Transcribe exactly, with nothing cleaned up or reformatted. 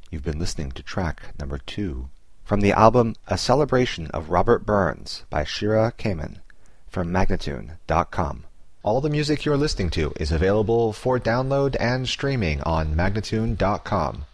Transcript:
You've been listening to track number two from the album A Celebration of Robert Burns by Shira Kamen from Magnatune dot com. All the music you're listening to is available for download and streaming on Magnatune dot com.